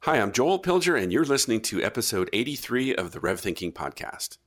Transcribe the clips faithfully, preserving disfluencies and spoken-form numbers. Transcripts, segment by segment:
Hi, I'm Joel Pilger, and you're listening to episode eighty-three of the Rev Thinking Podcast.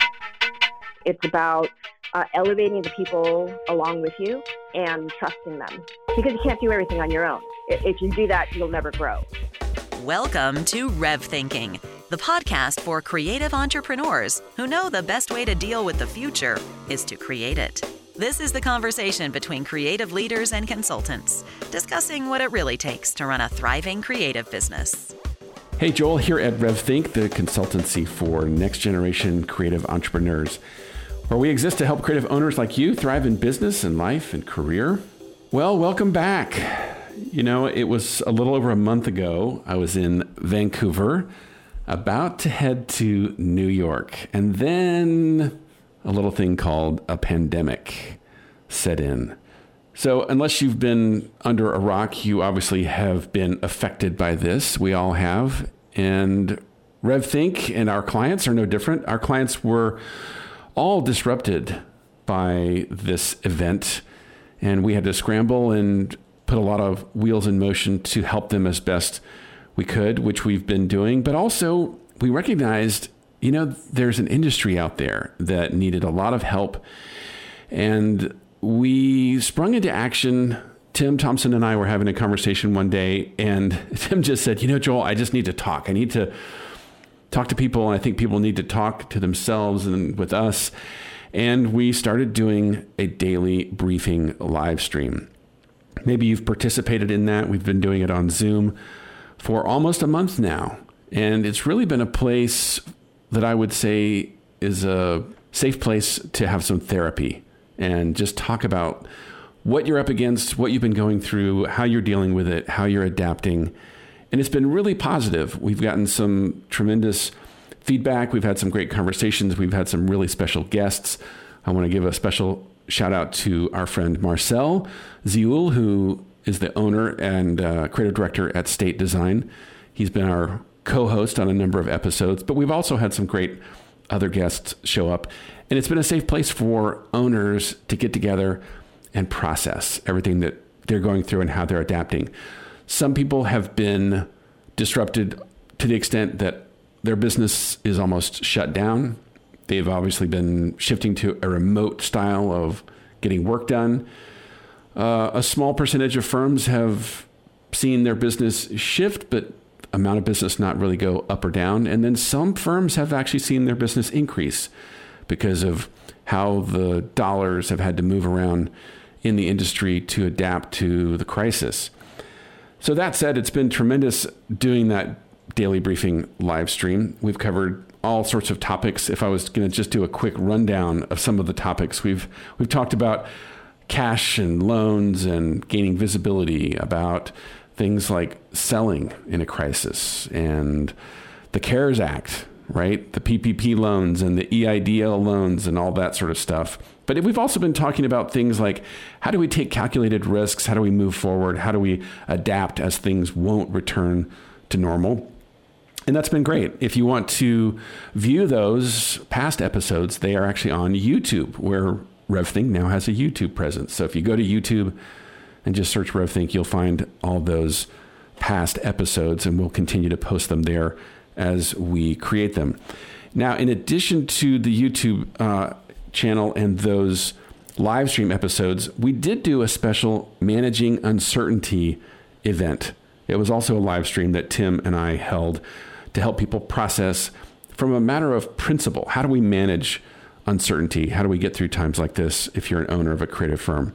It's about uh, elevating the people along with you and trusting them, because you can't do everything on your own. If you do that, you'll never grow. Welcome to Rev Thinking, the podcast for creative entrepreneurs who know the best way to deal with the future is to create it. This is the conversation between creative leaders and consultants, discussing what it really takes to run a thriving creative business. Hey, Joel here at RevThink, the consultancy for next-generation creative entrepreneurs, where we exist to help creative owners like you thrive in business and life and career. Well, welcome back. You know, it was a little over a month ago, I was in Vancouver, about to head to New York, and then a little thing called a pandemic set in. So unless you've been under a rock, you obviously have been affected by this. We all have. And RevThink and our clients are no different. Our clients were all disrupted by this event, and we had to scramble and put a lot of wheels in motion to help them as best we could, which we've been doing. But also we recognized, you know, there's an industry out there that needed a lot of help, and we sprung into action. Tim Thompson and I were having a conversation one day, and Tim just said, you know, Joel, I just need to talk. I need to talk to people, and I think people need to talk to themselves and with us. And we started doing a daily briefing live stream. Maybe you've participated in that. We've been doing it on Zoom for almost a month now, and it's really been a place that I would say is a safe place to have some therapy and just talk about what you're up against, what you've been going through, how you're dealing with it, how you're adapting. And it's been really positive. We've gotten some tremendous feedback. We've had some great conversations. We've had some really special guests. I want to give a special shout out to our friend Marcel Zioul, who is the owner and uh, creative director at State Design. He's been our co-host on a number of episodes, but we've also had some great other guests show up. And it's been a safe place for owners to get together and process everything that they're going through and how they're adapting. Some people have been disrupted to the extent that their business is almost shut down. They've obviously been shifting to a remote style of getting work done. Uh, a small percentage of firms have seen their business shift, but amount of business not really go up or down. And then some firms have actually seen their business increase because of how the dollars have had to move around in the industry to adapt to the crisis. So that said, it's been tremendous doing that daily briefing live stream. We've covered all sorts of topics. If I was going to just do a quick rundown of some of the topics, we've we've talked about cash and loans and gaining visibility, about things like selling in a crisis and the CARES Act, right? The P P P loans and the E I D L loans and all that sort of stuff. But we've also been talking about things like, how do we take calculated risks? How do we move forward? How do we adapt as things won't return to normal? And that's been great. If you want to view those past episodes, they are actually on YouTube, where RevThink now has a YouTube presence. So if you go to YouTube and just search RevThink, you'll find all those past episodes, and we'll continue to post them there as we create them. Now, in addition to the YouTube uh, channel and those live stream episodes, we did do a special Managing Uncertainty event. It was also a live stream that Tim and I held to help people process from a matter of principle. How do we manage uncertainty? How do we get through times like this if you're an owner of a creative firm?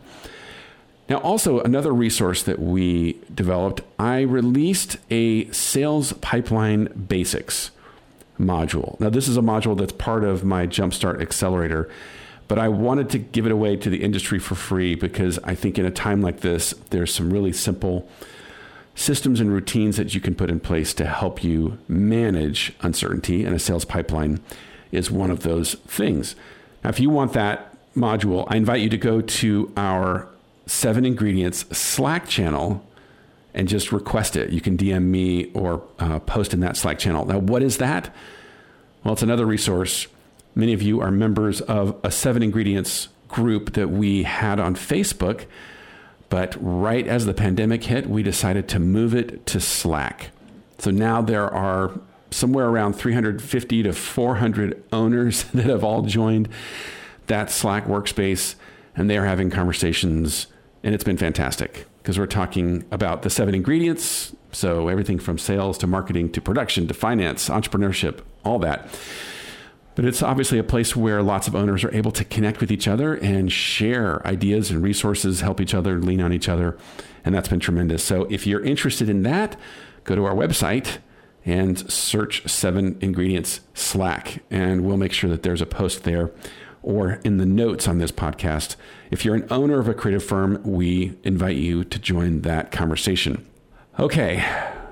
Now, also another resource that we developed, I released a Sales Pipeline Basics module. Now, this is a module that's part of my Jumpstart Accelerator, but I wanted to give it away to the industry for free because I think in a time like this, there's some really simple systems and routines that you can put in place to help you manage uncertainty, and a sales pipeline is one of those things. Now, if you want that module, I invite you to go to our Seven Ingredients Slack channel and just request it. You can D M me or uh, post in that Slack channel. Now, what is that? Well, it's another resource. Many of you are members of a Seven Ingredients group that we had on Facebook, but right as the pandemic hit, we decided to move it to Slack. So now there are somewhere around three hundred fifty to four hundred owners that have all joined that Slack workspace, and they are having conversations, and it's been fantastic because we're talking about the seven ingredients. So everything from sales to marketing to production to finance, entrepreneurship, all that. But it's obviously a place where lots of owners are able to connect with each other and share ideas and resources, help each other, lean on each other. And that's been tremendous. So if you're interested in that, go to our website and search Seven Ingredients Slack. And we'll make sure that there's a post there or in the notes on this podcast. If you're an owner of a creative firm, we invite you to join that conversation. Okay,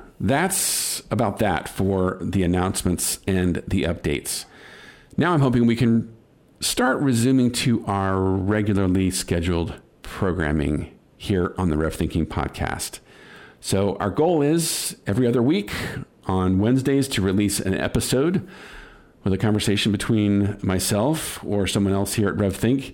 that's about that for the announcements and the updates. Now I'm hoping we can start resuming to our regularly scheduled programming here on the Rev Thinking podcast. So our goal is every other week on Wednesdays to release an episode with a conversation between myself or someone else here at RevThink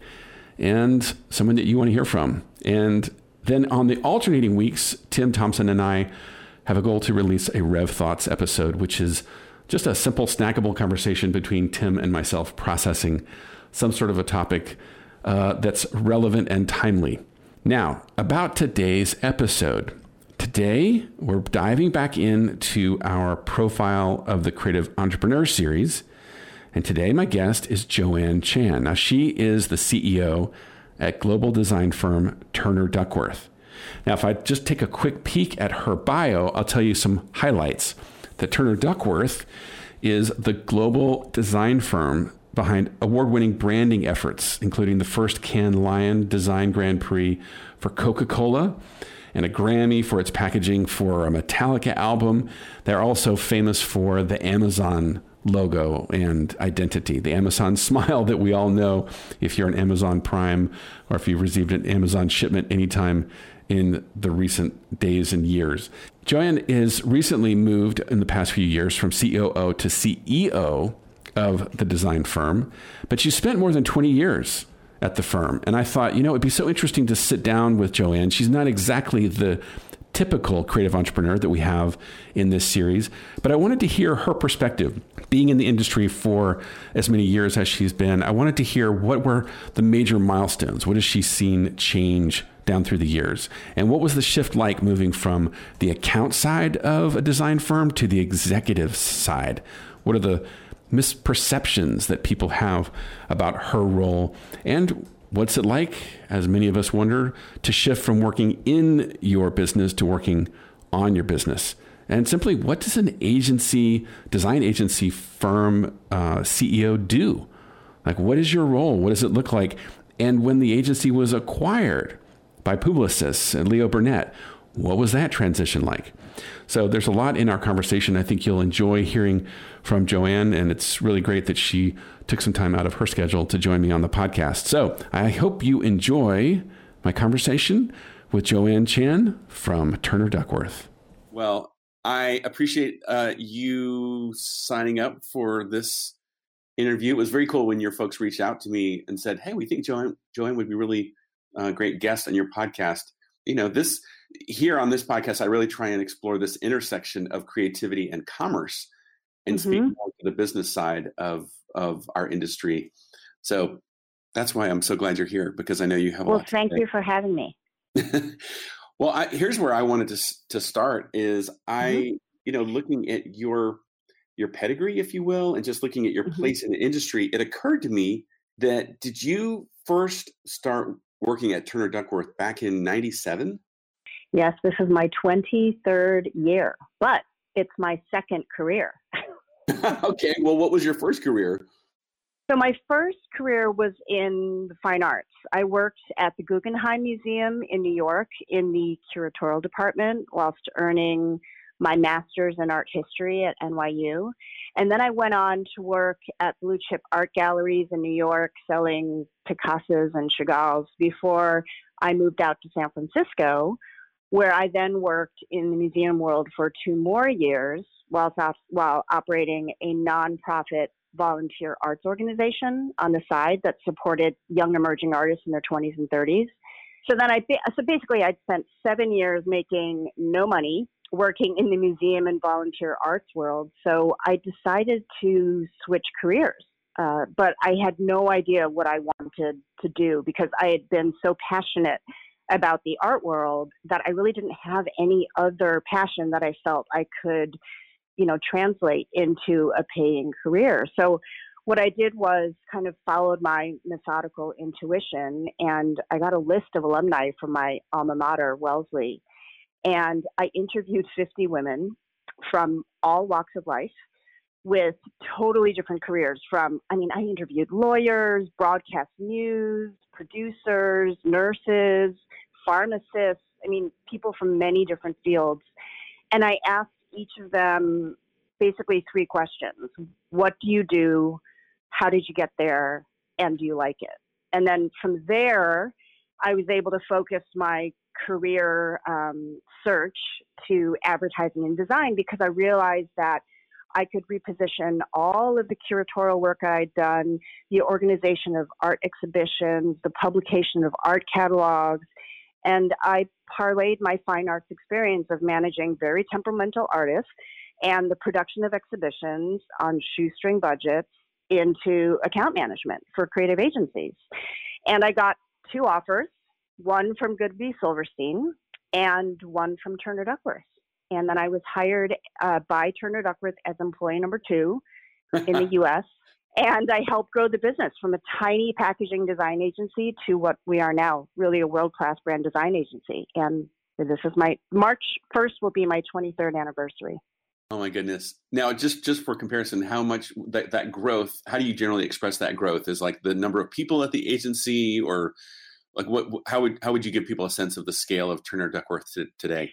and someone that you want to hear from. And then on the alternating weeks, Tim Thompson and I have a goal to release a Rev Thoughts episode, which is just a simple snackable conversation between Tim and myself processing some sort of a topic uh, that's relevant and timely. Now, about today's episode. Today, we're diving back into our Profile of the Creative Entrepreneur series. And today, my guest is Joanne Chan. Now, she is the C E O at global design firm Turner Duckworth. Now, if I just take a quick peek at her bio, I'll tell you some highlights. That Turner Duckworth is the global design firm behind award-winning branding efforts, including the first Cannes Lion Design Grand Prix for Coca-Cola and a Grammy for its packaging for a Metallica album. They're also famous for the Amazon logo and identity, the Amazon smile that we all know if you're an Amazon Prime or if you've received an Amazon shipment anytime in the recent days and years. Joanne is recently moved in the past few years from C O O to C E O of the design firm, but she spent more than twenty years at the firm. And I thought, you know, it'd be so interesting to sit down with Joanne. She's not exactly the typical creative entrepreneur that we have in this series, but I wanted to hear her perspective. Being in the industry for as many years as she's been, I wanted to hear what were the major milestones. What has she seen change down through the years? And what was the shift like moving from the account side of a design firm to the executive side? What are the misperceptions that people have about her role? And what's it like, as many of us wonder, to shift from working in your business to working on your business? And simply, what does an agency, design agency firm uh, C E O do? Like, what is your role? What does it look like? And when the agency was acquired by Publicis and Leo Burnett, what was that transition like? So there's a lot in our conversation. I think you'll enjoy hearing from Joanne, and it's really great that she took some time out of her schedule to join me on the podcast. So I hope you enjoy my conversation with Joanne Chan from Turner Duckworth. Well, I appreciate uh, you signing up for this interview. It was very cool when your folks reached out to me and said, hey, we think Joanne, Joanne would be really a great guest on your podcast. You know, this here on this podcast, I really try and explore this intersection of creativity and commerce and mm-hmm. speak more to the business side of, of our industry. So that's why I'm so glad you're here, because I know you have a well, lot to thank say. you for having me. Well, I, here's where I wanted to to start is I, mm-hmm. you know, looking at your your pedigree, if you will, and just looking at your mm-hmm. place in the industry, it occurred to me that did you first start working at Turner Duckworth back in ninety-seven? Yes, this is my twenty-third year, but it's my second career. Okay, well, what was your first career? So my first career was in the fine arts. I worked at the Guggenheim Museum in New York in the curatorial department whilst earning my master's in art history at N Y U. And then I went on to work at blue chip art galleries in New York selling Picassos and Chagalls before I moved out to San Francisco, where I then worked in the museum world for two more years while, while operating a nonprofit volunteer arts organization on the side that supported young emerging artists in their twenties and thirties. So then I, so basically I'd spent seven years making no money working in the museum and volunteer arts world. So I decided to switch careers. Uh, but I had no idea what I wanted to do because I had been so passionate about the art world that I really didn't have any other passion that I felt I could, you know, translate into a paying career. So what I did was kind of followed my methodical intuition, and I got a list of alumni from my alma mater, Wellesley, and I interviewed fifty women from all walks of life with totally different careers from, I mean, I interviewed lawyers, broadcast news, producers, nurses, pharmacists, I mean, people from many different fields. And I asked each of them basically three questions. What do you do? How did you get there? And do you like it? And then from there, I was able to focus my career um, search to advertising and design because I realized that I could reposition all of the curatorial work I'd done, the organization of art exhibitions, the publication of art catalogs, and I parlayed my fine arts experience of managing very temperamental artists and the production of exhibitions on shoestring budgets into account management for creative agencies. And I got two offers, one from Goodby Silverstein and one from Turner Duckworth. And then I was hired uh, by Turner Duckworth as employee number two in the U S And I helped grow the business from a tiny packaging design agency to what we are now, really a world-class brand design agency. And this is my, March first will be my twenty-third anniversary. Oh my goodness. Now, just, just for comparison, how much that, that growth, how do you generally express that growth? Is like the number of people at the agency, or like what, how would, how would you give people a sense of the scale of Turner Duckworth t- today?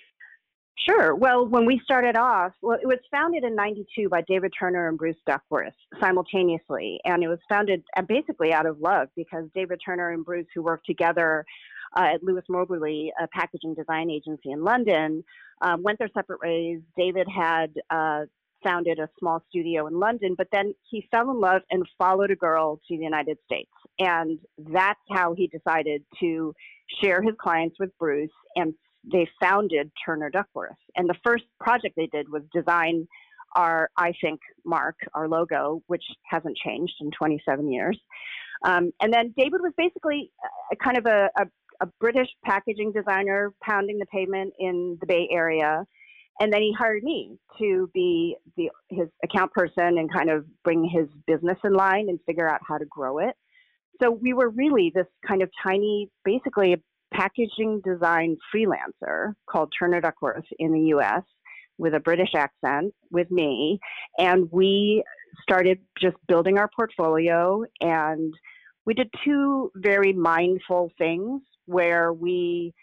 Sure. Well, when we started off, well, it was founded in ninety-two by David Turner and Bruce Duckworth simultaneously. And it was founded basically out of love because David Turner and Bruce, who worked together uh, at Lewis Moberly, a packaging design agency in London, uh, went their separate ways. David had uh, founded a small studio in London, but then he fell in love and followed a girl to the United States. And that's how he decided to share his clients with Bruce, and they founded Turner Duckworth. And the first project they did was design our I Think mark, our logo, which hasn't changed in twenty-seven years. Um, and then David was basically a, kind of a, a, a British packaging designer pounding the pavement in the Bay Area. And then he hired me to be the, his account person and kind of bring his business in line and figure out how to grow it. So we were really this kind of tiny, basically a packaging design freelancer called Turner Duckworth in the U S with a British accent with me. And we started just building our portfolio, and we did two very mindful things where we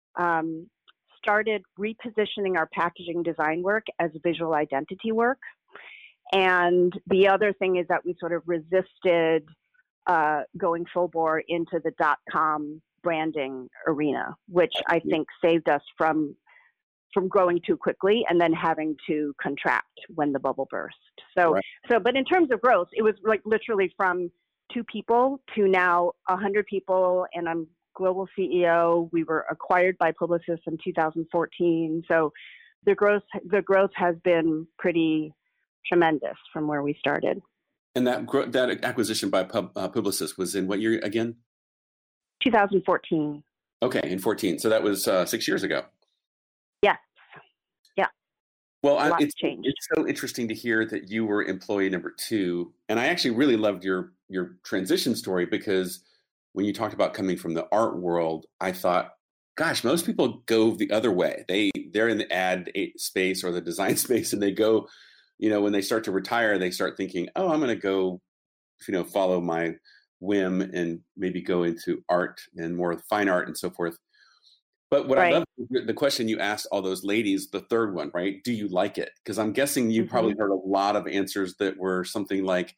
um, started repositioning our packaging design work as visual identity work. And the other thing is that we sort of resisted uh, going full bore into the dot-com branding arena, which I think saved us from from growing too quickly and then having to contract when the bubble burst. So, right. so, but in terms of growth, it was like literally from two people to now a hundred people, and I'm global C E O. We were acquired by Publicis in two thousand fourteen. So the growth, the growth has been pretty tremendous from where we started. And that gro- that acquisition by Pub, uh, Publicis was in what year again? two thousand fourteen. Okay, in fourteen. So that was uh, six years ago. Yes. Yeah. Well, I, it's, it's so interesting to hear that you were employee number two. And I actually really loved your your transition story, because when you talked about coming from the art world, I thought, gosh, most people go the other way. They, they're in the ad space or the design space, and they go, you know, when they start to retire, they start thinking, oh, I'm going to go, you know, follow my whim and maybe go into art and more fine art and so forth. But what right. I love, the question you asked all those ladies, the third one, right? Do you like it? Because I'm guessing you mm-hmm. probably heard a lot of answers that were something like,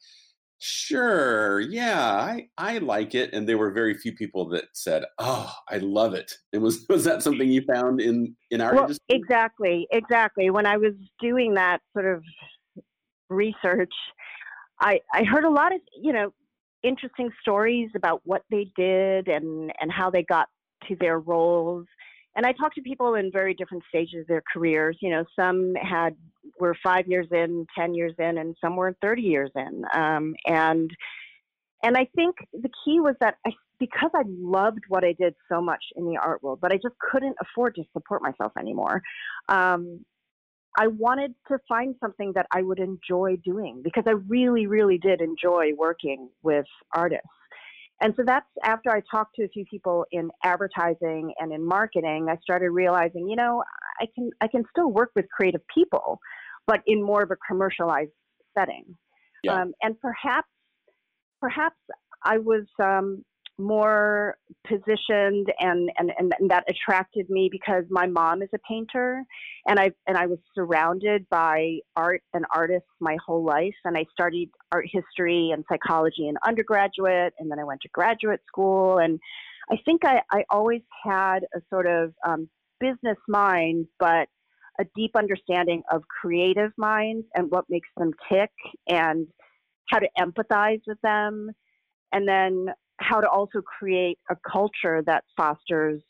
sure, yeah, I, I like it. And there were very few people that said, oh, I love it. And was, was that something you found in, in our well, industry? Exactly, exactly. When I was doing that sort of research, I, I heard a lot of, you know, interesting stories about what they did and, and how they got to their roles. and I talked to people in very different stages of their careers. You know, some had were five years in, ten years in, and some were thirty years in. Um, and and I think the key was that I, because I loved what I did so much in the art world, but I just couldn't afford to support myself anymore. Um, I wanted to find something that I would enjoy doing, because I really, really did enjoy working with artists. And so that's after I talked to a few people in advertising and in marketing, I started realizing, you know, I can I can still work with creative people, but in more of a commercialized setting. Yeah. Um, and perhaps perhaps I was um, more positioned, and, and, and that attracted me because my mom is a painter, and I and I was surrounded by art and artists my whole life. And I studied art history and psychology in undergraduate, and then I went to graduate school. And I think I, I always had a sort of um, business mind, but a deep understanding of creative minds and what makes them tick, and how to empathize with them, and then how to also create a culture that fosters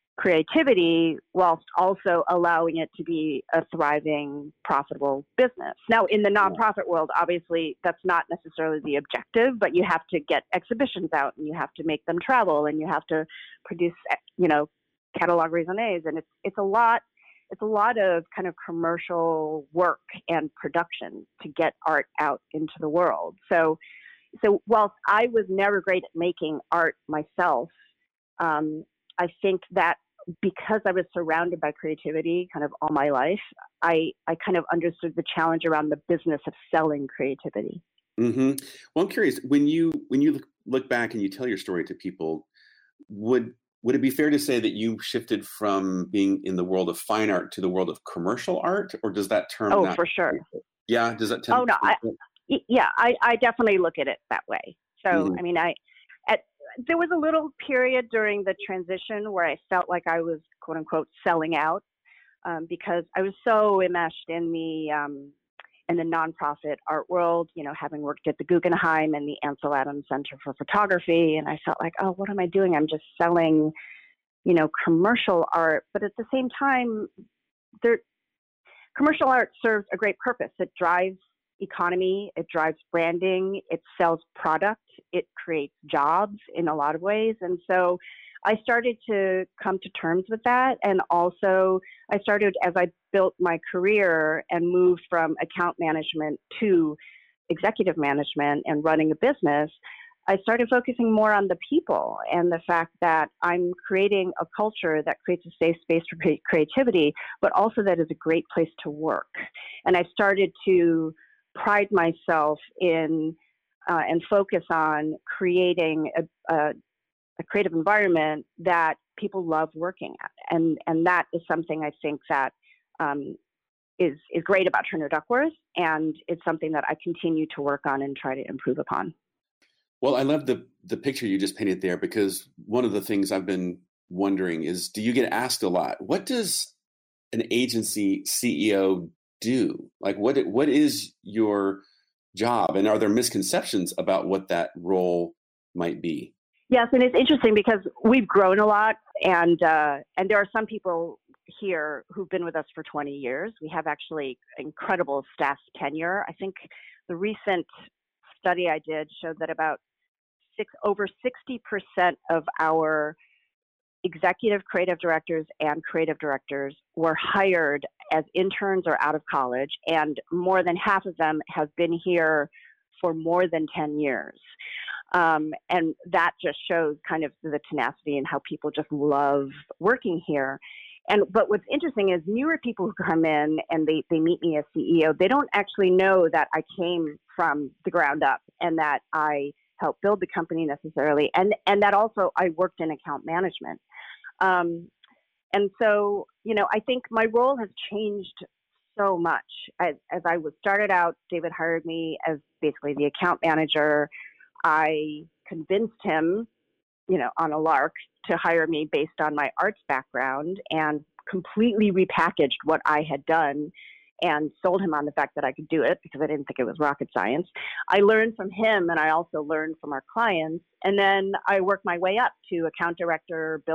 creativity whilst also allowing it to be a thriving, profitable business. Now, in the nonprofit world, obviously, that's not necessarily the objective, but you have to get exhibitions out, and you have to make them travel, and you have to produce, you know, catalog raisonnés, and it's it's a lot. It's a lot of kind of commercial work and production to get art out into the world. So, so whilst I was never great at making art myself, um, I think that because I was surrounded by creativity kind of all my life, I, I kind of understood the challenge around the business of selling creativity. Mm-hmm. Well, I'm curious, when you when you look, look back and you tell your story to people, would Would it be fair to say that you shifted from being in the world of fine art to the world of commercial art, or does that term? Oh, not for sure. Yeah, does that? Tend oh no, I, yeah, I, I definitely look at it that way. So, mm-hmm. I mean, I at there was a little period during the transition where I felt like I was quote unquote selling out, um, because I was so enmeshed in the um, in the nonprofit art world, you know, having worked at the Guggenheim and the Ansel Adams Center for Photography. And I felt like, oh, what am I doing? I'm just selling, you know, commercial art. But at the same time, there, commercial art serves a great purpose. It drives economy, it drives branding, it sells product, it creates jobs in a lot of ways. And so I started to come to terms with that. And also I started, as I built my career and moved from account management to executive management and running a business, I started focusing more on the people and the fact that I'm creating a culture that creates a safe space for creativity, but also that is a great place to work. And I started to pride myself in uh, and focus on creating a, a a creative environment that people love working at. And, and that is something I think that um, is, is great about Turner Duckworth. And it's something that I continue to work on and try to improve upon. Well, I love the, the picture you just painted there, because one of the things I've been wondering is, do you get asked a lot, what does an agency C E O do? Like, what what is your job? And are there misconceptions about what that role might be? Yes, and it's interesting because we've grown a lot, and uh, and there are some people here who've been with us for twenty years. We have actually incredible staff tenure. I think the recent study I did showed that about six over sixty percent of our executive creative directors and creative directors were hired as interns or out of college, and more than half of them have been here for more than ten years. Um, and that just shows kind of the tenacity and how people just love working here. And but what's interesting is newer people who come in and they, they meet me as C E O, they don't actually know that I came from the ground up and that I helped build the company necessarily, and, and that also I worked in account management. Um, and so, you know, I think my role has changed so much. As, as I was started out, David hired me as basically the account manager. I convinced him, you know, on a lark to hire me based on my arts background, and completely repackaged what I had done and sold him on the fact that I could do it because I didn't think it was rocket science. I learned from him, and I also learned from our clients. And then I worked my way up to account director, built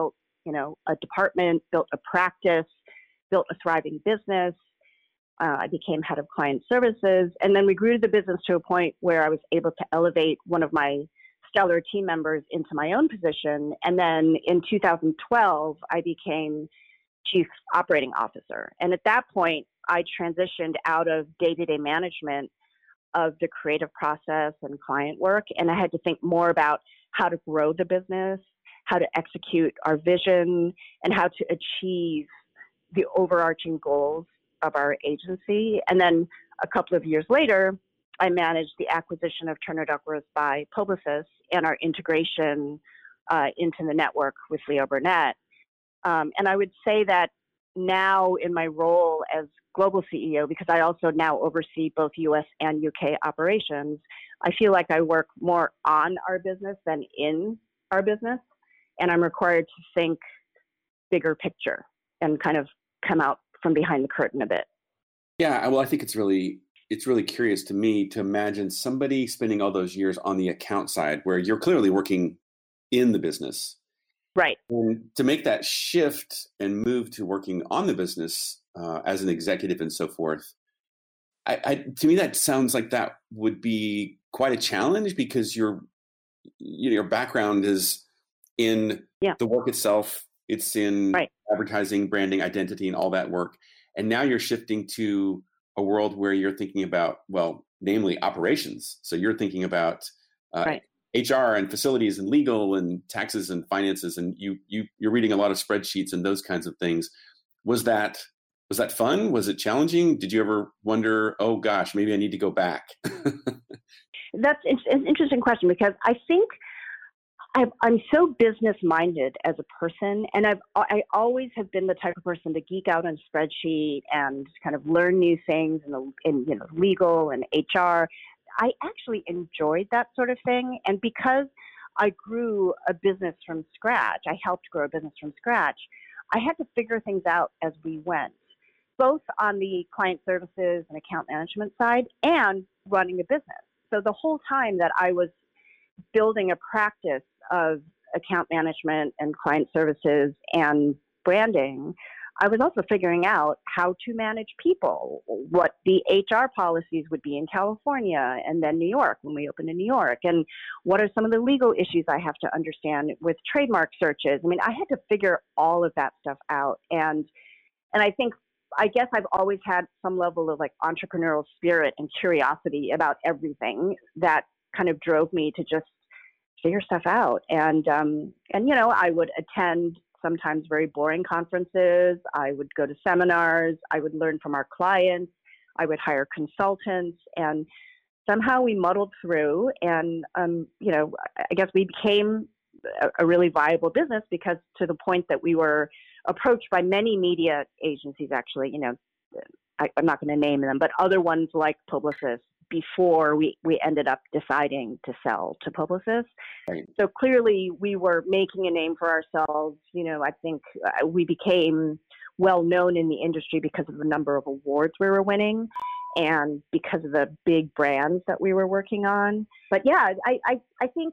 you know, a department, built a practice, built a thriving business. Uh, I became head of client services. And then we grew the business to a point where I was able to elevate one of my stellar team members into my own position. And then in two thousand twelve, I became chief operating officer. And at that point, I transitioned out of day-to-day management of the creative process and client work. And I had to think more about how to grow the business, how to execute our vision, and how to achieve the overarching goals of our agency. And then a couple of years later, I managed the acquisition of Turner Duckworth by Publicis and our integration uh, into the network with Leo Burnett. Um, and I would say that now in my role as global C E O, because I also now oversee both U S and U K operations, I feel like I work more on our business than in our business. And I'm required to think bigger picture and kind of come out from behind the curtain a bit. Yeah, well, I think it's really it's really curious to me to imagine somebody spending all those years on the account side where you're clearly working in the business. Right. And to make that shift and move to working on the business uh, as an executive and so forth, I, I, to me, that sounds like that would be quite a challenge because your you know, your background is in yeah. the work itself. It's in right. advertising, branding, identity, and all that work. And now you're shifting to a world where you're thinking about, well, namely operations. So you're thinking about uh, right. H R and facilities and legal and taxes and finances, and you you you're reading a lot of spreadsheets and those kinds of things. Was that was that fun? Was it challenging? Did you ever wonder, oh gosh, maybe I need to go back? That's an interesting question because I think I've, I'm so business minded as a person, and I've I always have been the type of person to geek out on a spreadsheet and kind of learn new things in the in you know legal and H R. I actually enjoyed that sort of thing, and because I grew a business from scratch, I helped grow a business from scratch. I had to figure things out as we went, both on the client services and account management side, and running a business. So the whole time that I was building a practice of account management and client services and branding, I was also figuring out how to manage people, what the H R policies would be in California and then New York when we opened in New York, and what are some of the legal issues I have to understand with trademark searches. I mean, I had to figure all of that stuff out. And and I think, I guess I've always had some level of like entrepreneurial spirit and curiosity about everything that kind of drove me to just figure stuff out. And, um, and you know, I would attend sometimes very boring conferences. I would go to seminars. I would learn from our clients. I would hire consultants. And somehow we muddled through. And, um, you know, I guess we became a, a really viable business because to the point that we were approached by many media agencies, actually, you know, I, I'm not going to name them, but other ones like Publicis, before we, we ended up deciding to sell to Publicis. Right. So clearly we were making a name for ourselves. You know, I think uh, we became well known in the industry because of the number of awards we were winning and because of the big brands that we were working on. But yeah, I, I, I think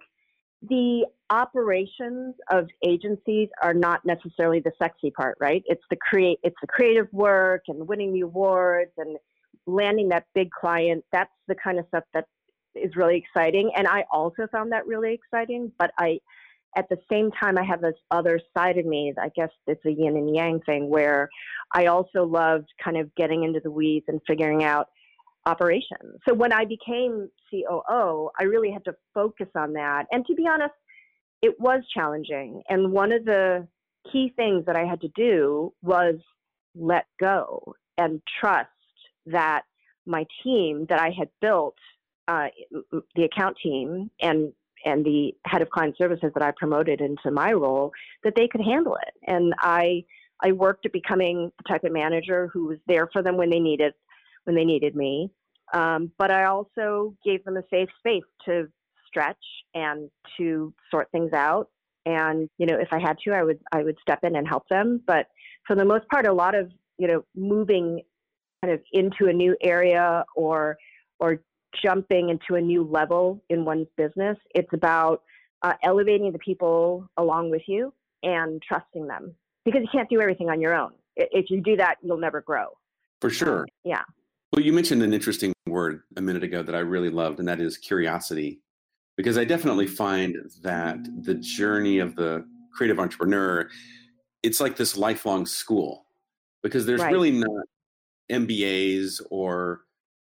the operations of agencies are not necessarily the sexy part, right? It's the create, it's the creative work and winning the awards and landing that big client. That's the kind of stuff that is really exciting. And I also found that really exciting, but I, at the same time, I have this other side of me. I guess it's a yin and yang thing where I also loved kind of getting into the weeds and figuring out operations. So when I became C O O, I really had to focus on that. And to be honest, it was challenging. And one of the key things that I had to do was let go and trust that my team that I had built, uh, the account team and and the head of client services that I promoted into my role, that they could handle it. And I I worked at becoming the type of manager who was there for them when they needed when they needed me. Um, but I also gave them a safe space to stretch and to sort things out. And, you know, if I had to, I would I would step in and help them. But for the most part, a lot of, you know, moving kind of into a new area or or jumping into a new level in one's business, it's about uh, elevating the people along with you and trusting them, because you can't do everything on your own. If you do that, you'll never grow. For sure. Um, yeah. Well, you mentioned an interesting word a minute ago that I really loved, and that is curiosity. Because I definitely find that the journey of the creative entrepreneur, it's like this lifelong school, because there's Right. really not M B As or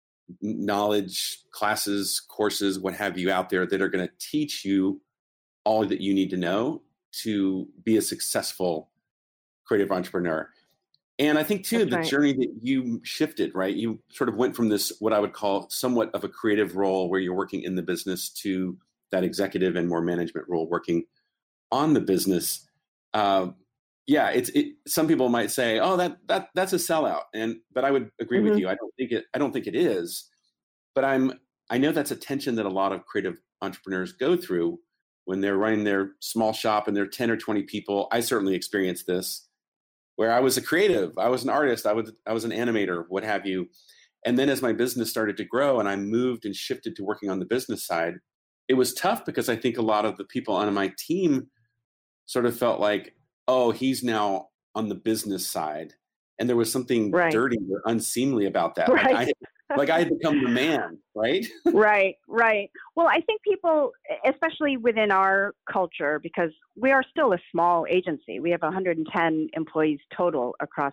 knowledge classes, courses, what have you out there that are going to teach you all that you need to know to be a successful creative entrepreneur. And I think too, That's the right. journey that you shifted, right? You sort of went from this, what I would call somewhat of a creative role where you're working in the business, to that executive and more management role working on the business. Uh, yeah, it's it, some people might say, "Oh, that that that's a sellout," and but I would agree Mm-hmm. with you. I don't think it. I don't think it is. But I'm. I know that's a tension that a lot of creative entrepreneurs go through when they're running their small shop and they're ten or twenty people. I certainly experienced this, where I was a creative, I was an artist, I was I was an animator, what have you. And then as my business started to grow and I moved and shifted to working on the business side, it was tough because I think a lot of the people on my team sort of felt like, oh, he's now on the business side. And there was something Right. dirty or unseemly about that. Right. Like I, like I had become the man, right? Right, right. Well, I think people, especially within our culture, because we are still a small agency, we have one hundred ten employees total across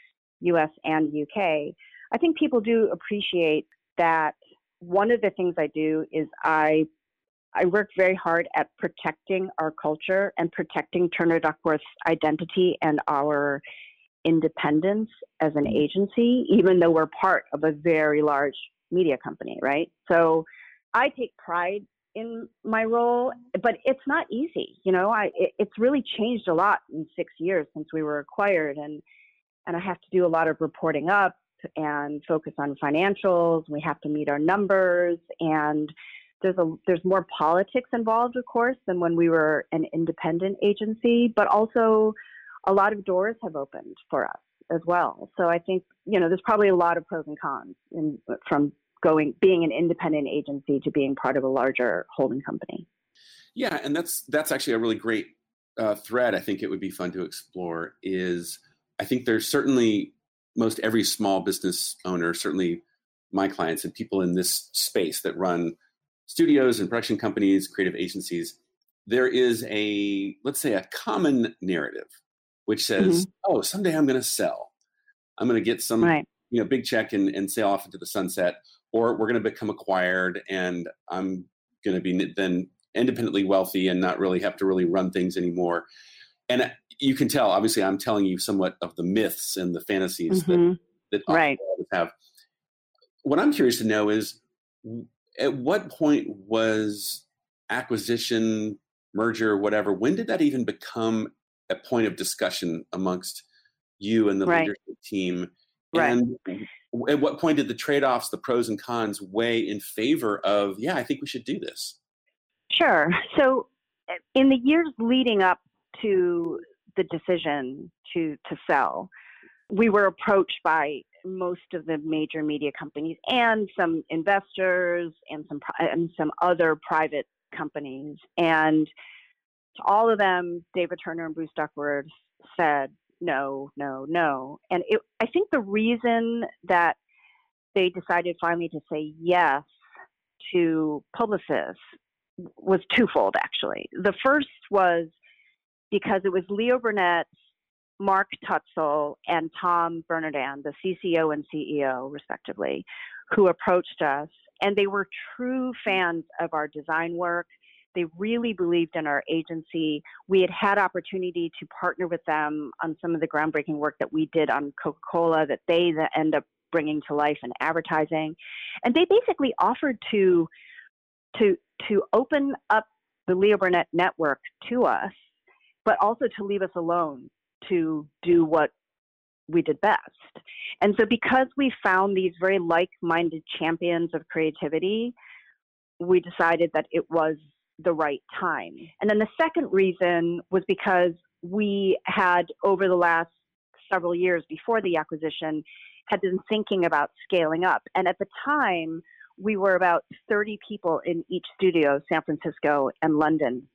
U S and U K. I think people do appreciate that. One of the things I do is I I work very hard at protecting our culture and protecting Turner Duckworth's identity and our independence as an agency, even though we're part of a very large media company, right? So I take pride in my role, but it's not easy. You know, I it, it's really changed a lot in six years since we were acquired, and and I have to do a lot of reporting up and focus on financials. We have to meet our numbers, and there's a there's more politics involved, of course, than when we were an independent agency, but also a lot of doors have opened for us as well. So I think, you know, there's probably a lot of pros and cons in, from going, being an independent agency to being part of a larger holding company. Yeah. And that's, that's actually a really great uh, thread. I think it would be fun to explore is, I think there's certainly most every small business owner, certainly my clients and people in this space that run studios and production companies, creative agencies, there is a, let's say a common narrative, which says, mm-hmm. oh, someday I'm going to sell. I'm going to get some right. you know, big check and, and sail off into the sunset, or we're going to become acquired and I'm going to be then independently wealthy and not really have to really run things anymore. And you can tell, obviously, I'm telling you somewhat of the myths and the fantasies mm-hmm. that, that right. entrepreneurs have. What I'm curious to know is, at what point was acquisition, merger, whatever, when did that even become a point of discussion amongst you and the right. leadership team? Right. And at what point did the trade-offs, the pros and cons weigh in favor of, yeah, I think we should do this? Sure. So in the years leading up to the decision to, to sell, we were approached by most of the major media companies and some investors and some and some other private companies. And to all of them, David Turner and Bruce Duckworth said, no, no, no. And it, I think the reason that they decided finally to say yes to Publicis was twofold, actually. The first was because it was Leo Burnett, Mark Tutzel, and Tom Bernardin, the C C O and C E O, respectively, who approached us. And they were true fans of our design work. They really believed in our agency. We had had opportunity to partner with them on some of the groundbreaking work that we did on Coca-Cola that they end up bringing to life in advertising. And they basically offered to, to, to open up the Leo Burnett network to us, but also to leave us alone to do what we did best. And so because we found these very like-minded champions of creativity, we decided that it was the right time. And then the second reason was because we had, over the last several years before the acquisition, had been thinking about scaling up. And at the time, we were about thirty people in each studio, San Francisco and London.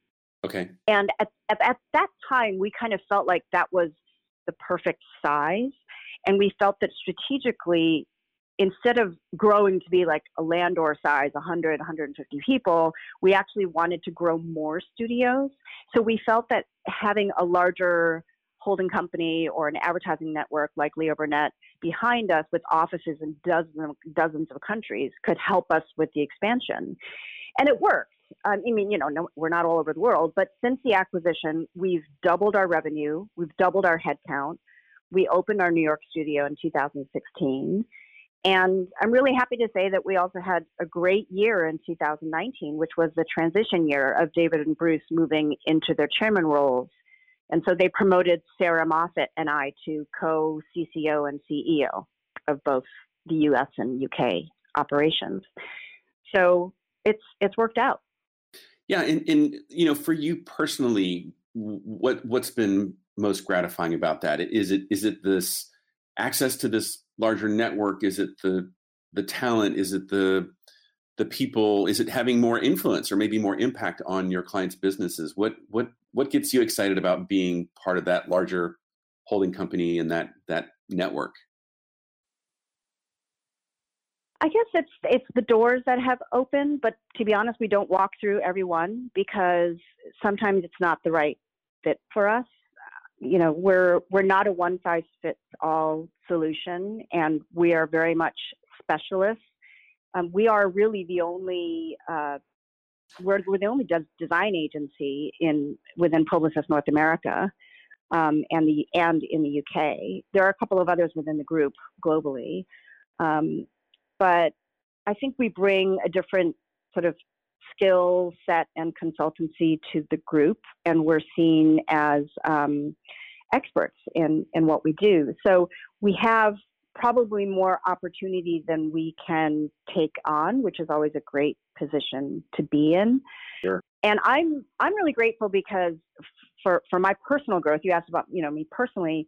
Okay. And at, at, at that time, we kind of felt like that was the perfect size. And we felt that strategically, instead of growing to be like a Landor size, one hundred, one hundred fifty people, we actually wanted to grow more studios. So we felt that having a larger holding company or an advertising network like Leo Burnett behind us with offices in dozens, dozens of countries could help us with the expansion. And it worked. Um, I mean, you know, no, we're not all over the world, but since the acquisition, we've doubled our revenue. We've doubled our headcount. We opened our New York studio in two thousand sixteen. And I'm really happy to say that we also had a great year in two thousand nineteen, which was the transition year of David and Bruce moving into their chairman roles. And so they promoted Sarah Moffat and I to co-C C O and C E O of both the U S and U K operations. So it's it's worked out. Yeah, and, and you know, for you personally, what what's been most gratifying about that? Is it is it this access to this larger network? Is it the the talent? Is it the the people? Is it having more influence or maybe more impact on your clients' businesses? What what what gets you excited about being part of that larger holding company and that that network? I guess it's it's the doors that have opened, but to be honest, we don't walk through every one because sometimes it's not the right fit for us. You know, we're we're not a one size fits all solution, and we are very much specialists. Um, we are really the only uh, we're, we're the only des- design agency in within Publicis North America, um, and the and in the U K. There are a couple of others within the group globally. Um, But I think we bring a different sort of skill set and consultancy to the group, and we're seen as um, experts in, in what we do. So we have probably more opportunity than we can take on, which is always a great position to be in. Sure. And I'm I'm really grateful because for, for my personal growth, you asked about, you know, me personally,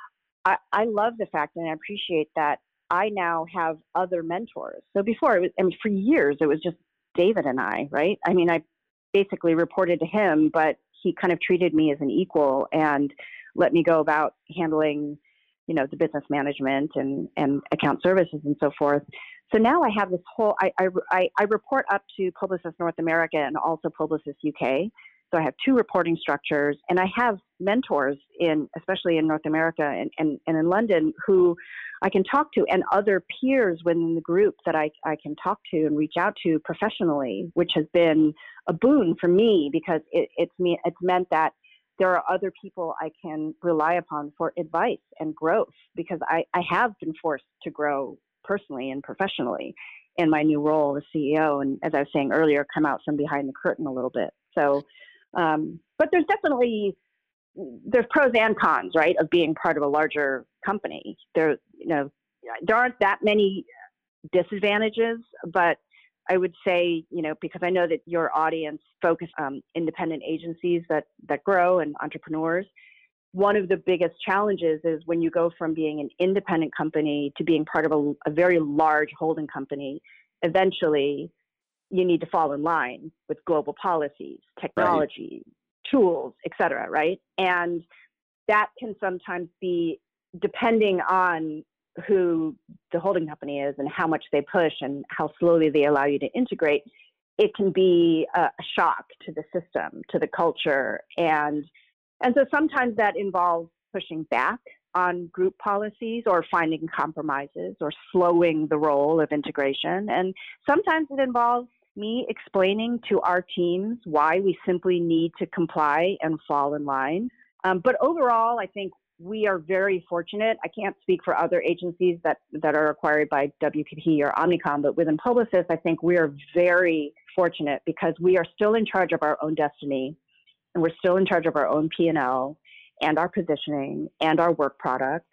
I, I love the fact and I appreciate that I now have other mentors. So before, it was, I mean, for years, it was just David and I, right? I mean, I basically reported to him, but he kind of treated me as an equal and let me go about handling, you know, the business management and, and account services and so forth. So now I have this whole, I, I, I report up to Publicis North America and also Publicis U K. So I have two reporting structures, and I have mentors in, especially in North America and, and, and in London, who I can talk to, and other peers within the group that I, I can talk to and reach out to professionally, which has been a boon for me because it, it's me, it's meant that there are other people I can rely upon for advice and growth because I, I have been forced to grow personally and professionally in my new role as C E O. And as I was saying earlier, come out from behind the curtain a little bit. So, um, but there's definitely, there's pros and cons, right, of being part of a larger company. There, you know, there aren't that many disadvantages, but I would say, you know, because I know that your audience focus on independent agencies that, that grow and entrepreneurs. One of the biggest challenges is when you go from being an independent company to being part of a, a very large holding company, eventually you need to fall in line with global policies, technology, right, tools, et cetera, right? And that can sometimes be, depending on who the holding company is and how much they push and how slowly they allow you to integrate, it can be a shock to the system, to the culture. And, and so sometimes that involves pushing back on group policies or finding compromises or slowing the roll of integration. And sometimes it involves me explaining to our teams why we simply need to comply and fall in line. Um, but overall, I think we are very fortunate. I can't speak for other agencies that, that are acquired by W P P or Omnicom, but within Publicis, I think we are very fortunate because we are still in charge of our own destiny, and we're still in charge of our own P and L and our positioning and our work product.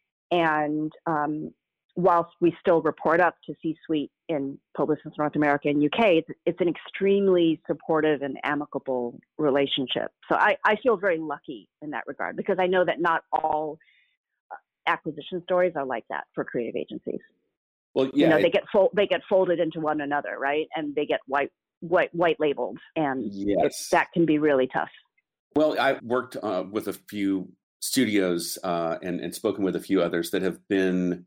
And um, whilst we still report up to C-suite in Publicis North America and U K, it's, it's an extremely supportive and amicable relationship. So I, I feel very lucky in that regard because I know that not all acquisition stories are like that for creative agencies. Well, yeah, you know, it, they get fol- they get folded into one another, right? And they get wiped white white labeled, and Yes. that can be really tough. Well, I worked uh, with a few studios uh, and, and spoken with a few others that have been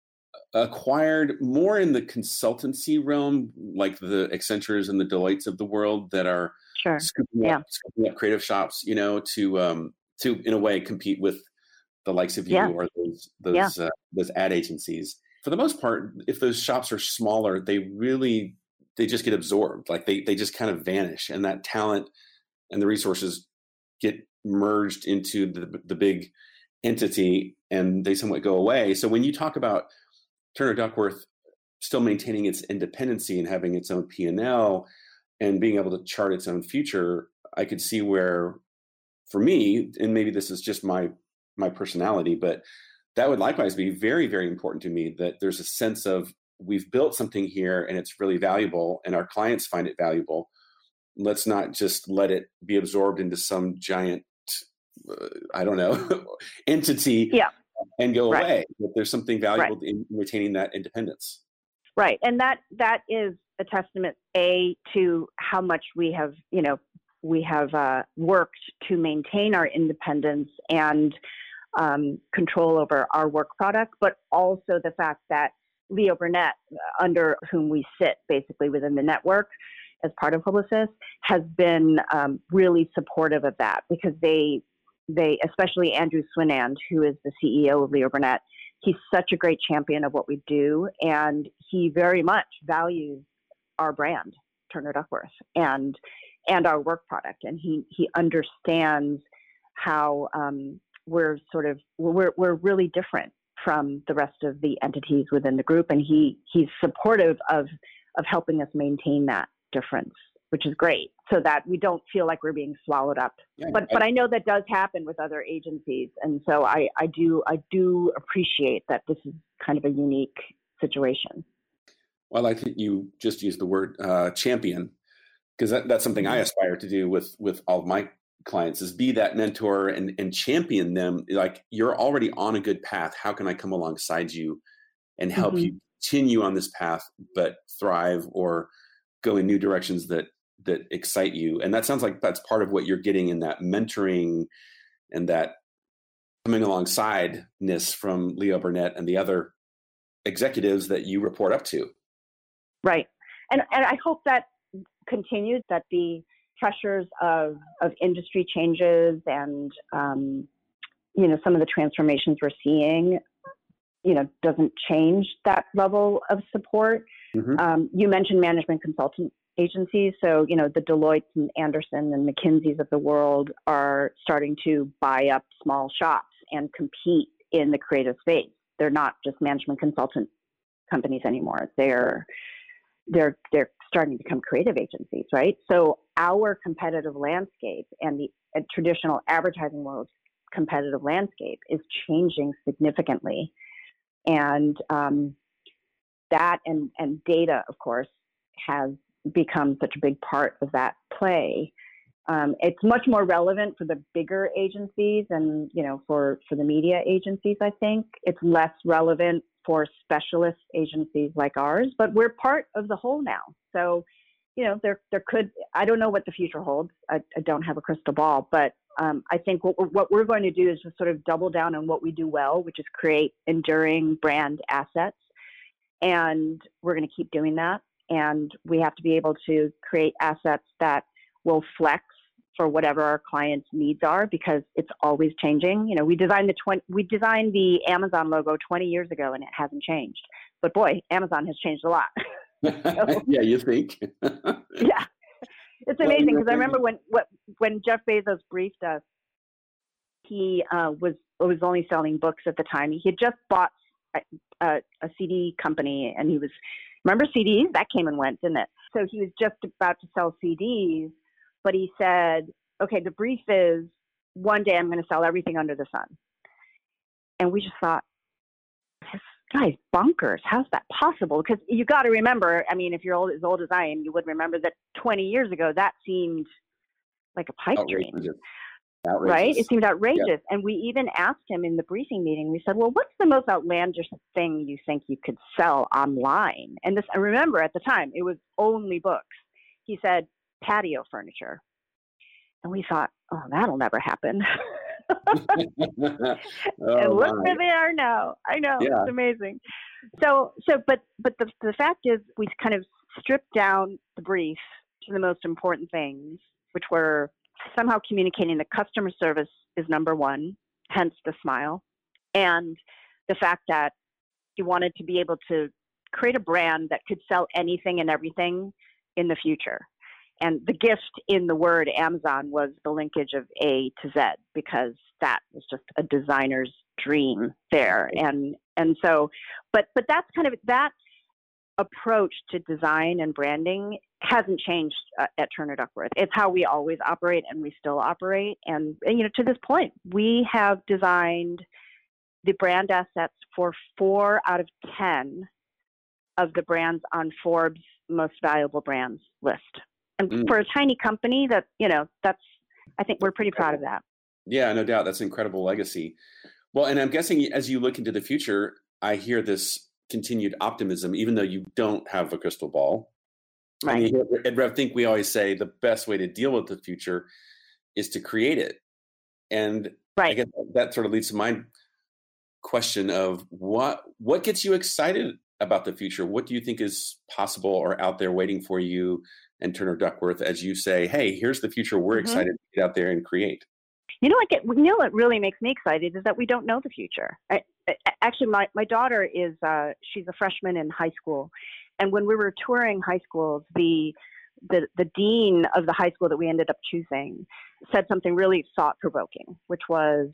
acquired more in the consultancy realm, like the Accentures and the Deloittes of the world that are Sure. scooping, Yeah. up, scooping up creative shops, you know, to um, to in a way compete with the likes of you Yeah. or those those Yeah. uh, those ad agencies. For the most part, if those shops are smaller, they really they just get absorbed, like they they just kind of vanish, and that talent and the resources get merged into the the big entity, and they somewhat go away. So when you talk about Turner Duckworth still maintaining its independency and having its own P and L and being able to chart its own future, I could see where, for me, and maybe this is just my my personality, but that would likewise be very, very important to me, that there's a sense of we've built something here and it's really valuable and our clients find it valuable. Let's not just let it be absorbed into some giant, uh, I don't know, entity. Yeah. And go Right. away. That there's something valuable Right. in retaining that independence. Right. And that that is a testament, A, to how much we have, you know, we have uh, worked to maintain our independence and um, control over our work product, but also the fact that Leo Burnett, under whom we sit basically within the network as part of Publicis, has been um, really supportive of that, because they They, especially Andrew Swinand, who is the C E O of Leo Burnett, he's such a great champion of what we do, and he very much values our brand, Turner Duckworth, and and our work product, and he he understands how um, we're sort of we're we're really different from the rest of the entities within the group, and he he's supportive of of helping us maintain that difference, which is great, so that we don't feel like we're being swallowed up. Yeah, But I, but I know that does happen with other agencies, and so I, I do I do appreciate that this is kind of a unique situation. well, I think you just used the word uh, champion, because that, that's something I aspire to do with with all of my clients, is be that mentor and and champion them. Like, you're already on a good path. How can I come alongside you and help Mhm. you continue on this path, but thrive or go in new directions that that excite you? And that sounds like that's part of what you're getting in that mentoring and that coming alongside-ness from Leo Burnett and the other executives that you report up to. Right, and and I hope that continues, that the pressures of of industry changes and um, you know, some of the transformations we're seeing, you know, doesn't change that level of support. Mm-hmm. Um, you mentioned management consultant agencies. So, you know, the Deloitte and Anderson and McKinsey's of the world are starting to buy up small shops and compete in the creative space. They're not just management consultant companies anymore. They're they're they're starting to become creative agencies, right? So our competitive landscape and the uh, traditional advertising world's competitive landscape is changing significantly. And um, that and, and data, of course, has become such a big part of that play. Um, it's much more relevant for the bigger agencies and, you know, for, for the media agencies, I think. It's less relevant for specialist agencies like ours, but we're part of the whole now. So, you know, there there could, I don't know what the future holds. I, I don't have a crystal ball, but um, I think what we're, what we're going to do is just sort of double down on what we do well, which is create enduring brand assets. And we're going to keep doing that. And we have to be able to create assets that will flex for whatever our clients' needs are, because it's always changing. You know, we designed the twenty, we designed the Amazon logo twenty years ago, and it hasn't changed. But boy, Amazon has changed a lot. So, yeah, you think? yeah, it's Well, amazing, you know, because I remember when what, when Jeff Bezos briefed us, he uh, was was only selling books at the time. He had just bought a, a, a C D company, and he was, remember C Ds? That came and went, didn't it? So he was just about to sell C Ds, but he said, okay, the brief is one day I'm going to sell everything under the sun. And we just thought, this guy's bonkers. How's that possible? Because you got to remember, I mean, if you're old, as old as I am, you would remember that twenty years ago, that seemed like a pipe dream. Outrageous. Outrageous. Right? It seemed outrageous. Yeah. And we even asked him in the briefing meeting, we said, well, what's the most outlandish thing you think you could sell online? And this, I remember at the time, it was only books. he said, patio furniture. And we thought, oh, that'll never happen. oh, And look my. where they are now. I know, Yeah. it's amazing. So, so, but, but the, the fact is we kind of stripped down the brief to the most important things, which were somehow communicating that customer service is number one, hence the smile. And the fact that he wanted to be able to create a brand that could sell anything and everything in the future. And the gift in the word Amazon was the linkage of A to Z, because that was just a designer's dream there. And and so, but but that's kind of, that approach to design and branding hasn't changed uh, at Turner Duckworth. It's how we always operate, and we still operate. And, and, you know, to this point, we have designed the brand assets for four out of ten of the brands on Forbes' most valuable brands list. And Mm. for a tiny company, that, you know, that's, I think we're pretty proud of that. Yeah, no doubt. That's an incredible legacy. Well, and I'm guessing as you look into the future, I hear this continued optimism, even though you don't have a crystal ball. Right. I mean, here at RevThink, we always say the best way to deal with the future is to create it. And Right. I guess that sort of leads to my question of what what gets you excited about the future? What do you think is possible or out there waiting for you and Turner Duckworth as you say, hey, here's the future we're Mhm. excited to get out there and create? You know what get, you know what really makes me excited is that we don't know the future. I, I, actually, my, my daughter is, uh, she's a freshman in high school. And when we were touring high schools, the, the, the dean of the high school that we ended up choosing said something really thought-provoking, which was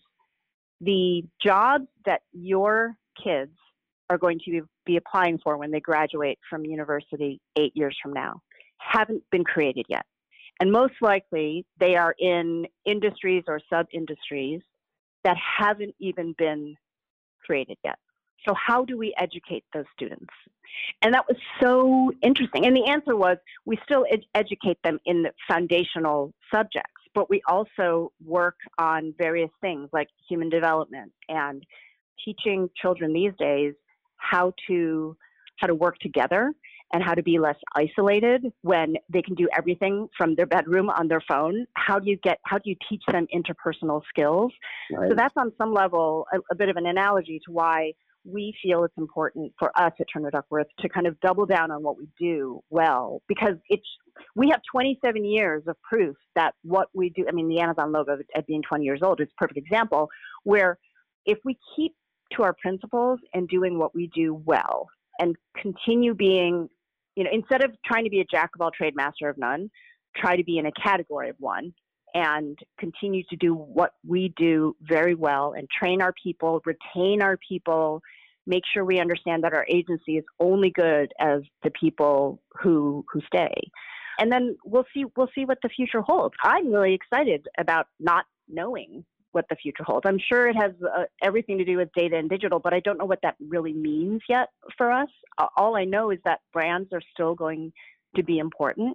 the jobs that your kids are going to be applying for when they graduate from university eight years from now haven't been created yet. And most likely they are in industries or sub-industries that haven't even been created yet. So how do we educate those students? And that was so interesting. And the answer was we still ed- educate them in the foundational subjects, but we also work on various things like human development and teaching children these days how to how to work together and how to be less isolated when they can do everything from their bedroom on their phone. How do you get, how do you teach them interpersonal skills? Right. So that's on some level a, a bit of an analogy to why we feel it's important for us at Turner Duckworth to kind of double down on what we do well, because it's, we have twenty-seven years of proof that what we do, I mean, the Amazon logo at being twenty years old is a perfect example where if we keep to our principles and doing what we do well and continue being, you know, instead of trying to be a jack of all trade, master of none, try to be in a category of one and continue to do what we do very well and train our people, retain our people, make sure we understand that our agency is only good as the people who who stay. And then we'll see we'll see what the future holds. I'm really excited about not knowing what the future holds. I'm sure it has uh, everything to do with data and digital, but I don't know what that really means yet for us. All I know is that brands are still going to be important.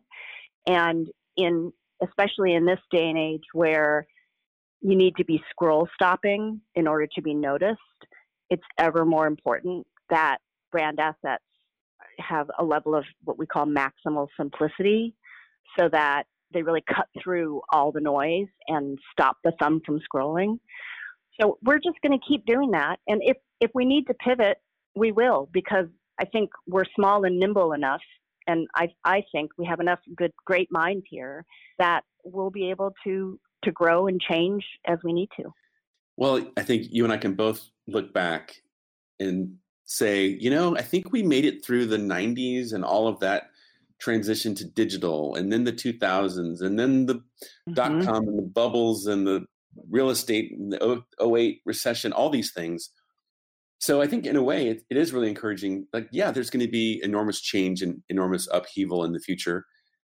And in, especially in this day and age where you need to be scroll stopping in order to be noticed, it's ever more important that brand assets have a level of what we call maximal simplicity so that they really cut through all the noise and stop the thumb from scrolling. So we're just going to keep doing that. And if, if we need to pivot, we will, because I think we're small and nimble enough. And I, I think we have enough good, great minds here that we'll be able to, to grow and change as we need to. Well, I think you and I can both look back and say, you know, I think we made it through the nineties and all of that transition to digital, and then the two thousands, and then the mm-hmm. dot-com and the bubbles and the real estate and the oh eight recession, all these things. So I think in a way it, it is really encouraging. Like, yeah, there's going to be enormous change and enormous upheaval in the future,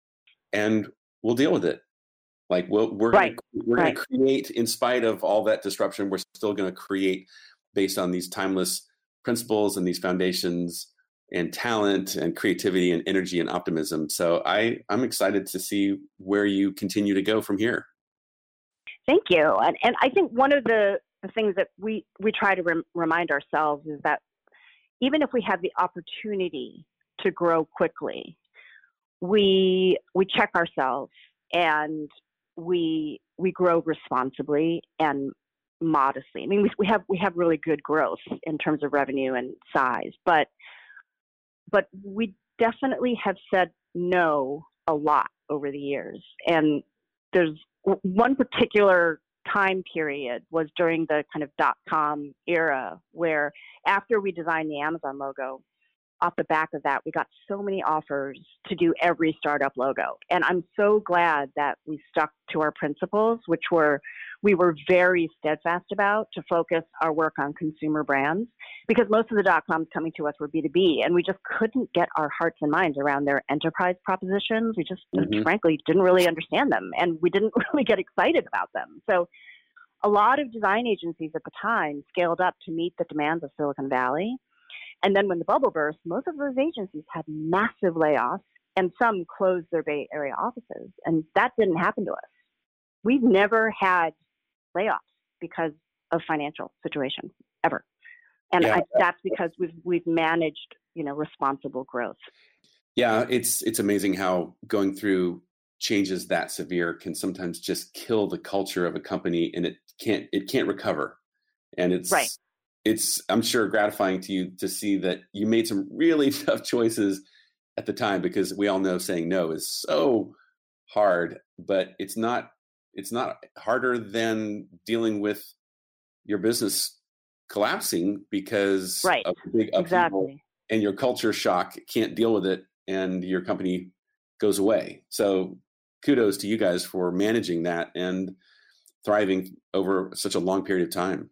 and we'll deal with it. Like we'll, we're right. gonna, we're right. going to create, in spite of all that disruption, we're still going to create based on these timeless principles and these foundations and talent and creativity and energy and optimism. So I, I'm excited to see where you continue to go from here. Thank you. And, and I think one of the, the things that we, we try to rem- remind ourselves is that even if we have the opportunity to grow quickly, we we check ourselves, and we we grow responsibly and modestly. I mean, we we have we have really good growth in terms of revenue and size, but but we definitely have said no a lot over the years. And there's one particular time period was during the kind of dot-com era, where after we designed the Amazon logo, off the back of that, we got so many offers to do every startup logo. And I'm so glad that we stuck to our principles, which were, we were very steadfast about, to focus our work on consumer brands, because most of the dot-coms coming to us were B two B, and we just couldn't get our hearts and minds around their enterprise propositions. We just, mm-hmm. frankly, didn't really understand them, and we didn't really get excited about them. So a lot of design agencies at the time scaled up to meet the demands of Silicon Valley. And then when the bubble burst, most of those agencies had massive layoffs, and some closed their Bay Area offices. And that didn't happen to us. We've never had layoffs because of financial situation, ever. And Yeah. I, that's because we've we've managed, you know, responsible growth. Yeah, it's it's amazing how going through changes that severe can sometimes just kill the culture of a company, and it can't it can't recover. And it's Right. it's I'm sure gratifying to you to see that you made some really tough choices at the time, because we all know saying no is so hard, but it's not it's not harder than dealing with your business collapsing because Right. of big upheaval, Exactly. and your culture shock can't deal with it, and your company goes away. So kudos to you guys for managing that and thriving over such a long period of time.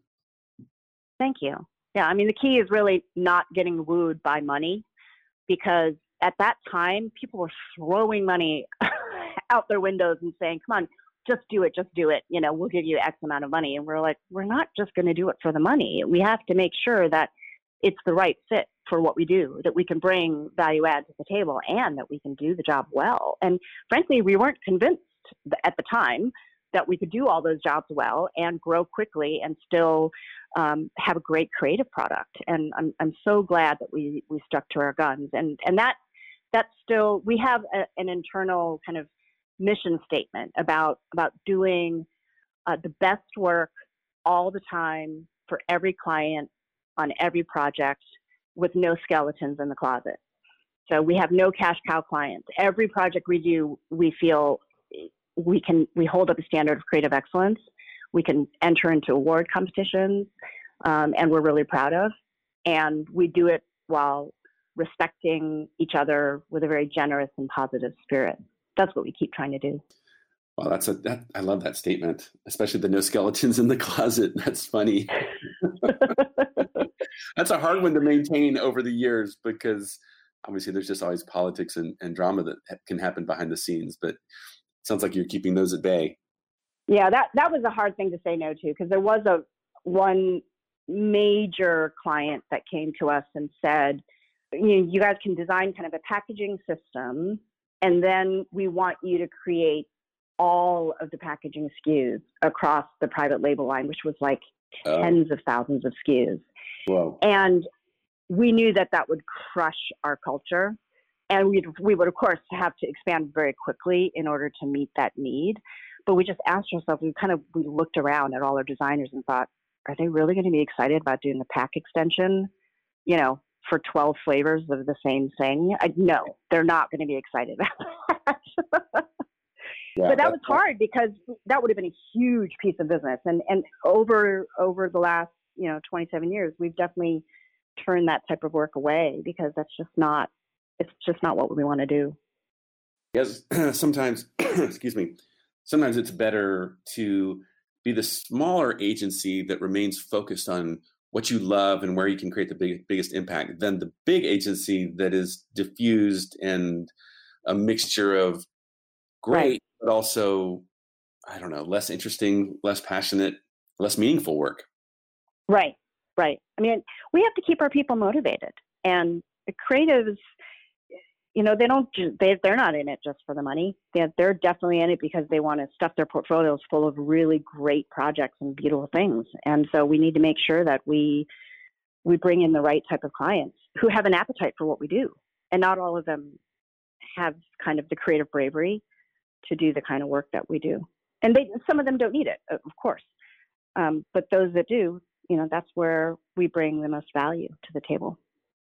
Thank you. Yeah, I mean, the key is really not getting wooed by money, because at that time, people were throwing money out their windows and saying, come on, just do it, just do it. You know, we'll give you X amount of money. And we're like, we're not just going to do it for the money. We have to make sure that it's the right fit for what we do, that we can bring value add to the table, and that we can do the job well. And frankly, we weren't convinced at the time that we could do all those jobs well and grow quickly and still um, have a great creative product. And I'm I'm so glad that we we stuck to our guns. And and that that's still, we have a, an internal kind of mission statement about about doing uh, the best work all the time for every client on every project, with no skeletons in the closet. So we have no cash cow clients. Every project we do, we feel we can we hold up a standard of creative excellence. We can enter into award competitions, um, and we're really proud of. And we do it while respecting each other with a very generous and positive spirit. That's what we keep trying to do. Well, that's a that, I love that statement, especially the no skeletons in the closet. That's funny. That's a hard one to maintain over the years, because obviously there's just always politics and, and drama that ha- can happen behind the scenes. But it sounds like you're keeping those at bay. Yeah, that, that was a hard thing to say no to, because there was a one major client that came to us and said, you, you guys can design kind of a packaging system, and then we want you to create all of the packaging S K Us across the private label line, which was like Oh. tens of thousands of S K Us. Whoa. And we knew that that would crush our culture. And we we would, of course, have to expand very quickly in order to meet that need. But we just asked ourselves, we kind of, we looked around at all our designers and thought, are they really going to be excited about doing the pack extension, you know, for twelve flavors of the same thing? I, no, they're not going to be excited about that. Yeah, But that was hard, because that would have been a huge piece of business. And and over over the last, you know, twenty-seven years, we've definitely turned that type of work away, because that's just not, it's just not what we want to do. Yes, sometimes, excuse me, sometimes it's better to be the smaller agency that remains focused on what you love and where you can create the big, biggest impact, than the big agency that is diffused and a mixture of great, Right. but also, I don't know, less interesting, less passionate, less meaningful work. Right, right. I mean, we have to keep our people motivated. And the creatives, you know, they don't, ju- they, they're not in it just for the money. They're, they're definitely in it because they want to stuff their portfolios full of really great projects and beautiful things. And so we need to make sure that we, we bring in the right type of clients who have an appetite for what we do. And not all of them have kind of the creative bravery to do the kind of work that we do. And they, some of them don't need it, of course. Um, but those that do, you know, that's where we bring the most value to the table.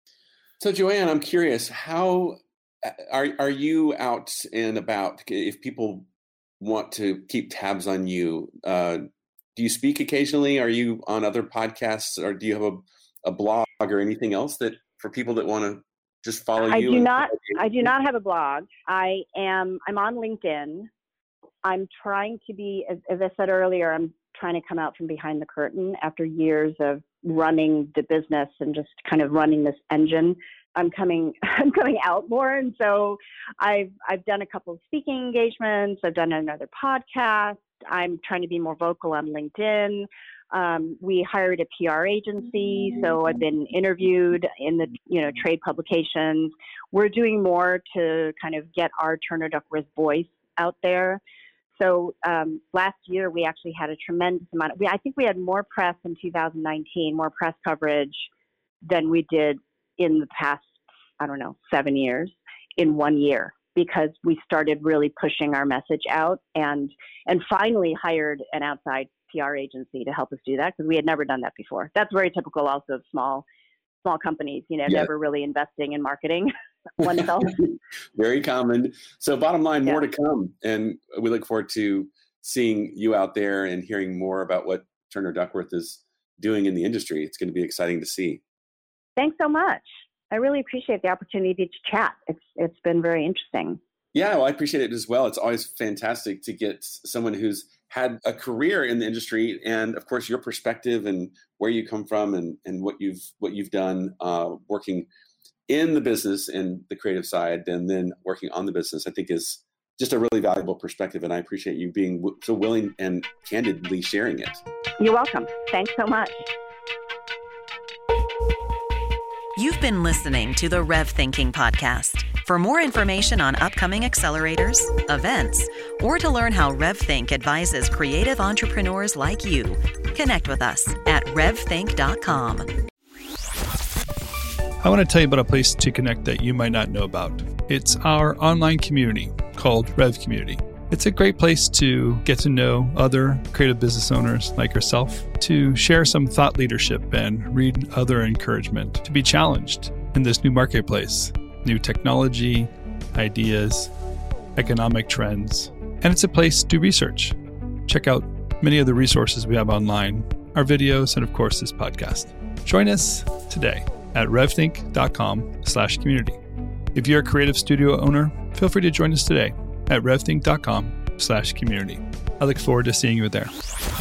So Joanne, I'm curious, how are are you out and about? If people want to keep tabs on you, uh, do you speak occasionally? Are you on other podcasts, or do you have a, a blog or anything else that for people that want to just follow I you? do and- not. I do not have a blog. I am. I'm on LinkedIn. I'm trying to be, as, as I said earlier, I'm trying to come out from behind the curtain after years of running the business and just kind of running this engine. I'm coming. I'm coming out more, and so I've I've done a couple of speaking engagements. I've done another podcast. I'm trying to be more vocal on LinkedIn. Um, we hired a P R agency, so I've been interviewed in the you know trade publications. We're doing more to kind of get our Turner Duckworth voice out there. So um, last year we actually had a tremendous amount. Of, we, I think we had more press in two thousand nineteen, more press coverage than we did in the past, I don't know, seven years in one year, because we started really pushing our message out and and finally hired an outside P R agency to help us do that, because we had never done that before. That's very typical also of small small companies, you know, yeah. never really investing in marketing oneself. Very common. So bottom line, yeah. more to come. And we look forward to seeing you out there and hearing more about what Turner Duckworth is doing in the industry. It's going to be exciting to see. Thanks so much. I really appreciate the opportunity to chat. It's It's been very interesting. Yeah, well, I appreciate it as well. It's always fantastic to get someone who's had a career in the industry, and of course, your perspective and where you come from, and, and what you've what you've done uh, working in the business and the creative side, and then working on the business. I think is just a really valuable perspective, and I appreciate you being w- so willing and candidly sharing it. You're welcome. Thanks so much. You've been listening to the Rev Thinking Podcast. For more information on upcoming accelerators, events, or to learn how RevThink advises creative entrepreneurs like you, connect with us at rev think dot com. I want to tell you about a place to connect that you might not know about. It's our online community called Rev Community. It's a great place to get to know other creative business owners like yourself, to share some thought leadership and read other encouragement, to be challenged in this new marketplace, new technology, ideas, economic trends. And it's a place to research. Check out many of the resources we have online, our videos, and of course, this podcast. Join us today at rev think dot com slash community. If you're a creative studio owner, feel free to join us today at rev think dot com slash community. I look forward to seeing you there.